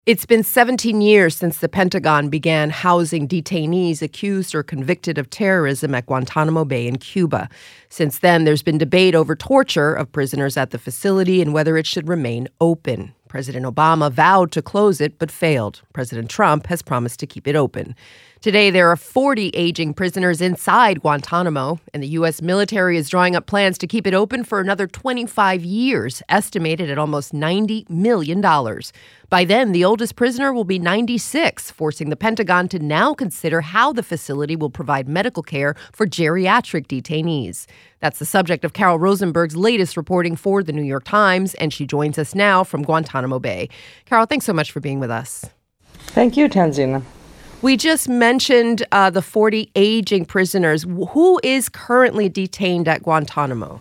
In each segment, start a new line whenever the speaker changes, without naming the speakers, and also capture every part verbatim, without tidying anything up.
It's been seventeen years since the Pentagon began housing detainees accused or convicted of terrorism at Guantanamo Bay in Cuba. Since then, there's been debate over torture of prisoners at the facility and whether it should remain open. President Obama vowed to close it, but failed. President Trump has promised to keep it open. Today, there are forty aging prisoners inside Guantanamo, and the U S military is drawing up plans to keep it open for another twenty-five years, estimated at almost ninety million dollars. By then, the oldest prisoner will be ninety-six, forcing the Pentagon to now consider how the facility will provide medical care for geriatric detainees. That's the subject of Carol Rosenberg's latest reporting for The New York Times, and she joins us now from Guantanamo Bay. Carol, thanks so much for being with us.
Thank you, Tanzina.
We just mentioned uh, the forty aging prisoners. Who is currently detained at Guantanamo?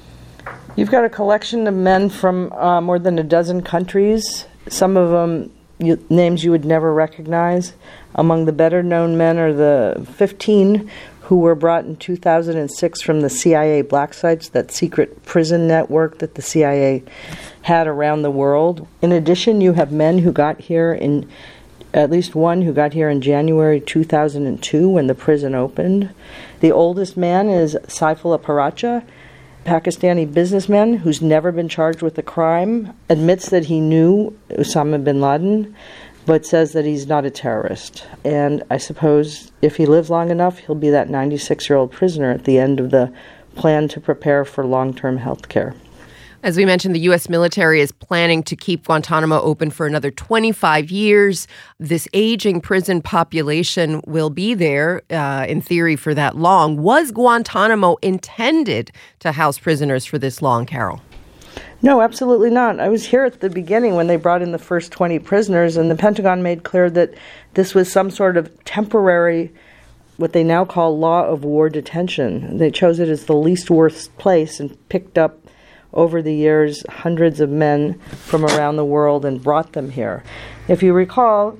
You've got a collection of men from uh, more than a dozen countries, some of them you, names you would never recognize. Among the better-known men are the fifteen who were brought in two thousand six from the C I A black sites, that secret prison network that the C I A had around the world. In addition, you have men who got here in At least one who got here in January two thousand two when the prison opened. The oldest man is Saifullah Paracha, Pakistani businessman who's never been charged with a crime, admits that he knew Osama bin Laden, but says that he's not a terrorist. And I suppose if he lives long enough, he'll be that ninety-six-year-old prisoner at the end of the plan to prepare for long-term health care.
As we mentioned, the U S military is planning to keep Guantanamo open for another twenty-five years. This aging prison population will be there, uh, in theory, for that long. Was Guantanamo intended to house prisoners for this long, Carol?
No, absolutely not. I was here at the beginning when they brought in the first twenty prisoners, and the Pentagon made clear that this was some sort of temporary, what they now call law of war detention. They chose it as the least worst place and picked up over the years hundreds of men from around the world and brought them here. If you recall,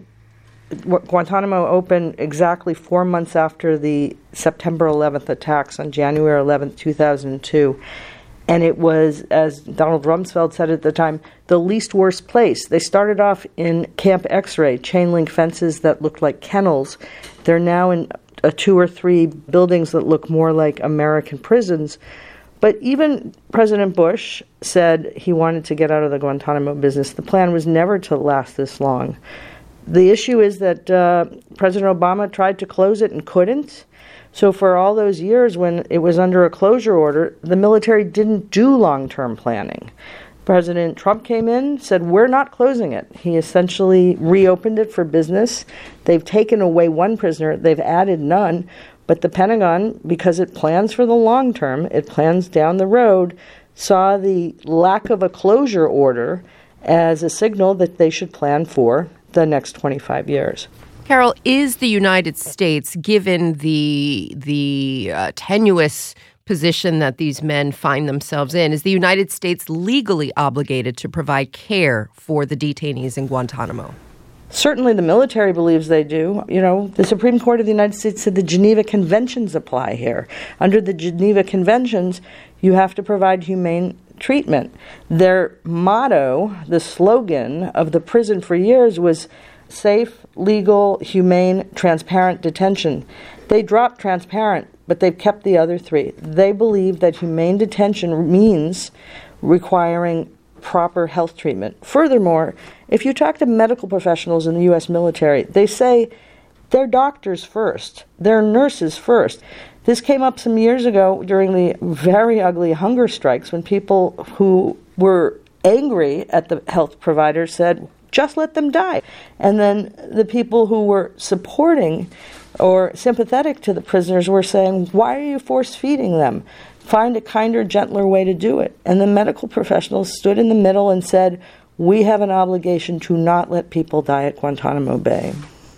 Guantanamo opened exactly four months after the September eleventh attacks on January eleventh, two thousand two. And it was, as Donald Rumsfeld said at the time, the least worst place. They started off in Camp X-Ray, chain link fences that looked like kennels. They're now in a two or three buildings that look more like American prisons. But even President Bush said he wanted to get out of the Guantanamo business. The plan was never to last this long. The issue is that uh, President Obama tried to close it and couldn't. So for all those years when it was under a closure order, the military didn't do long-term planning. President Trump came in, said, we're not closing it. He essentially reopened it for business. They've taken away one prisoner. They've added none. But the Pentagon, because it plans for the long term, it plans down the road, saw the lack of a closure order as a signal that they should plan for the next twenty-five years.
Carol, is the United States, given the the uh, tenuous position that these men find themselves in, is the United States legally obligated to provide care for the detainees in Guantanamo?
Certainly the military believes they do. You know, the Supreme Court of the United States said the Geneva Conventions apply here. Under the Geneva Conventions, you have to provide humane treatment. Their motto, the slogan of the prison for years was safe, legal, humane, transparent detention. They dropped transparent, but they've kept the other three. They believe that humane detention means requiring proper health treatment. Furthermore, if you talk to medical professionals in the U S military, they say they're doctors first, they're nurses first. This came up some years ago during the very ugly hunger strikes when people who were angry at the health providers said, just let them die. And then the people who were supporting or sympathetic to the prisoners were saying, why are you force-feeding them? Find a kinder, gentler way to do it. And the medical professionals stood in the middle and said, we have an obligation to not let people die at Guantanamo Bay.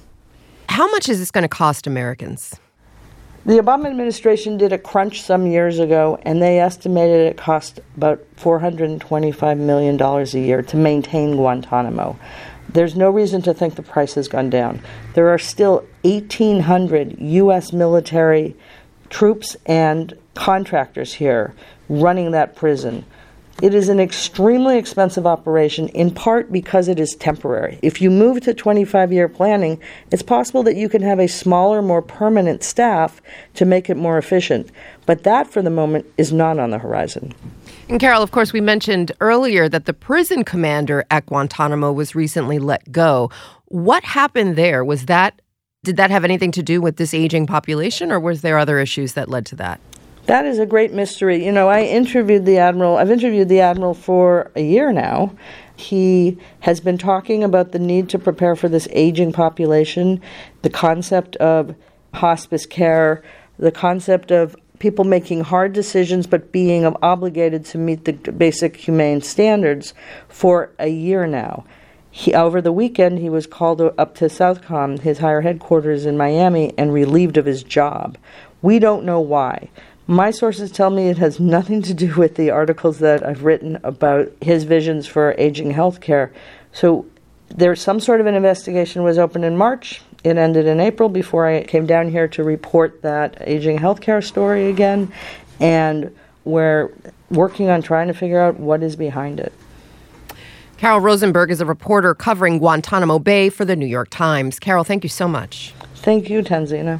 How much is this going to cost Americans?
The Obama administration did a crunch some years ago, and they estimated it cost about four hundred twenty-five million dollars a year to maintain Guantanamo. There's no reason to think the price has gone down. There are still eighteen hundred U S military troops and contractors here running that prison. It is an extremely expensive operation, in part because it is temporary. If you move to twenty-five-year planning, it's possible that you can have a smaller, more permanent staff to make it more efficient. But that, for the moment, is not on the horizon.
And Carol, of course, we mentioned earlier that the prison commander at Guantanamo was recently let go. What happened there? Was that, did that have anything to do with this aging population, or was there other issues that led to that?
That is a great mystery. You know, I interviewed the Admiral, I've interviewed the Admiral for a year now. He has been talking about the need to prepare for this aging population, the concept of hospice care, the concept of people making hard decisions but being obligated to meet the basic humane standards for a year now. He, over the weekend, he was called up to Southcom, his higher headquarters in Miami, and relieved of his job. We don't know why. My sources tell me it has nothing to do with the articles that I've written about his visions for aging healthcare. So there's some sort of an investigation was opened in March. It ended in April before I came down here to report that aging healthcare story again. And we're working on trying to figure out what is behind it.
Carol Rosenberg is a reporter covering Guantanamo Bay for the New York Times. Carol, thank you so much.
Thank you, Tanzina.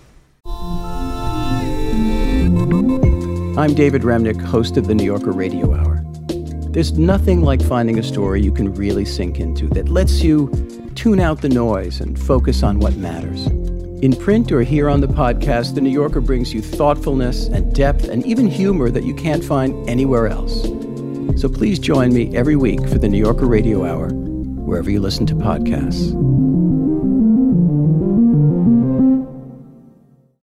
I'm David Remnick, host of the New Yorker Radio Hour. There's nothing like finding a story you can really sink into that lets you tune out the noise and focus on what matters. In print or here on the podcast, the New Yorker brings you thoughtfulness and depth and even humor that you can't find anywhere else. So please join me every week for the New Yorker Radio Hour, wherever you listen to podcasts.